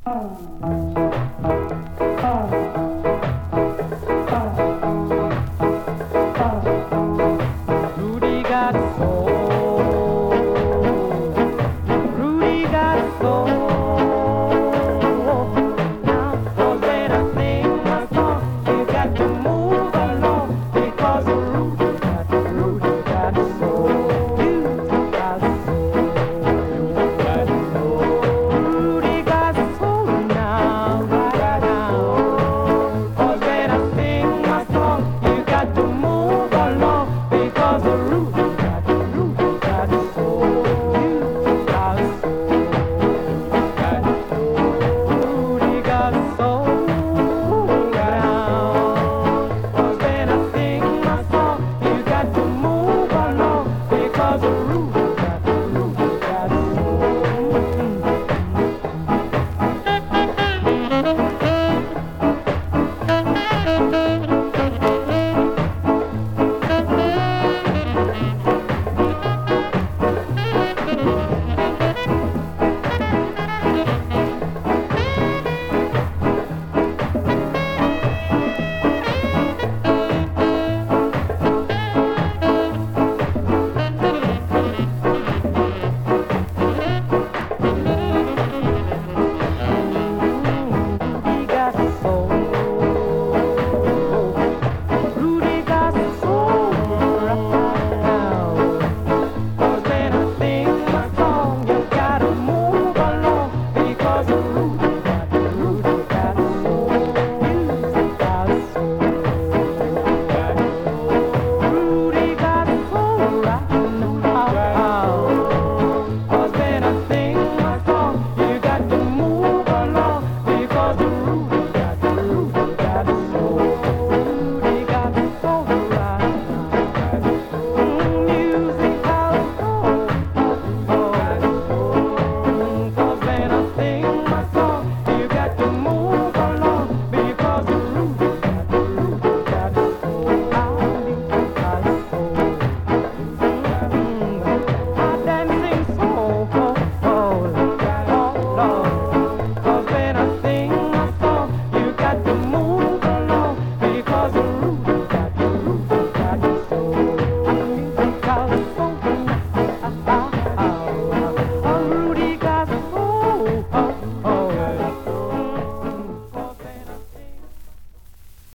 Rudy got soul. Rudy got soul. Now, for when I sing my song, you got to move along because Rudy got soul. You got soul. You got soul. Rudy got soul now, right now. For when I sing my song, you got to move along because Rudy got soul. You got soul. Rudy got soul now. 'Cause when I sing my song, you got to move along because Rudy got Rudy got soul. Rudy got soul right now. 'Cause when I sing my song, you gotta move along because Rudy